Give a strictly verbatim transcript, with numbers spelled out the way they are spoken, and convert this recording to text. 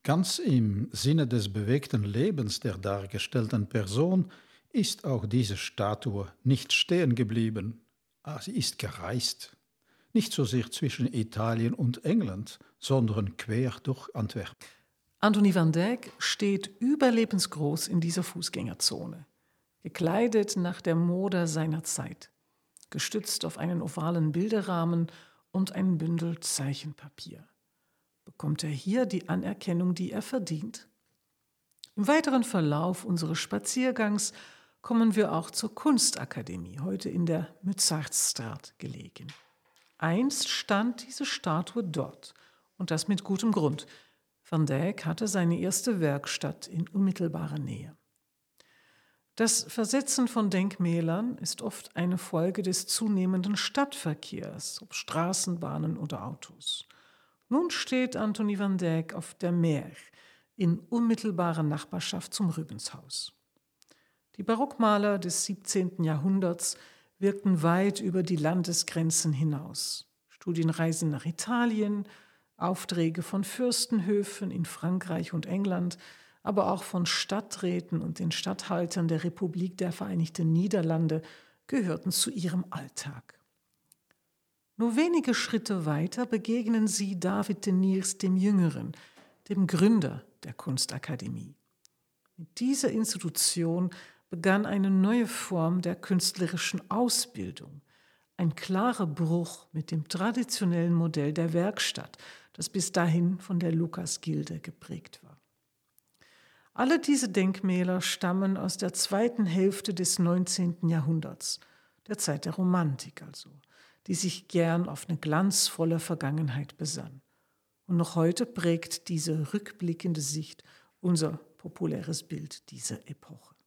Ganz im Sinne des bewegten Lebens der dargestellten Person ist auch diese Statue nicht stehen geblieben. Ah, sie ist gereist. Nicht so sehr zwischen Italien und England, sondern quer durch Antwerpen. Anthony van Dyck steht überlebensgroß in dieser Fußgängerzone, gekleidet nach der Mode seiner Zeit, gestützt auf einen ovalen Bilderrahmen und ein Bündel Zeichenpapier. Bekommt er hier die Anerkennung, die er verdient? Im weiteren Verlauf unseres Spaziergangs kommen wir auch zur Kunstakademie, heute in der Mozartstraat gelegen. Einst stand diese Statue dort, und das mit gutem Grund. Van Dyck hatte seine erste Werkstatt in unmittelbarer Nähe. Das Versetzen von Denkmälern ist oft eine Folge des zunehmenden Stadtverkehrs, ob Straßenbahnen oder Autos. Nun steht Anthony van Dyck auf der Mer, in unmittelbarer Nachbarschaft zum Rubenshaus. Die Barockmaler des siebzehnten Jahrhunderts wirkten weit über die Landesgrenzen hinaus. Studienreisen nach Italien, Aufträge von Fürstenhöfen in Frankreich und England, aber auch von Stadträten und den Statthaltern der Republik der Vereinigten Niederlande gehörten zu ihrem Alltag. Nur wenige Schritte weiter begegnen sie David de Niers dem Jüngeren, dem Gründer der Kunstakademie. Mit dieser Institution begann eine neue Form der künstlerischen Ausbildung, ein klarer Bruch mit dem traditionellen Modell der Werkstatt, das bis dahin von der Lukasgilde geprägt war. Alle diese Denkmäler stammen aus der zweiten Hälfte des neunzehnten Jahrhunderts, der Zeit der Romantik also, die sich gern auf eine glanzvolle Vergangenheit besann. Und noch heute prägt diese rückblickende Sicht unser populäres Bild dieser Epoche.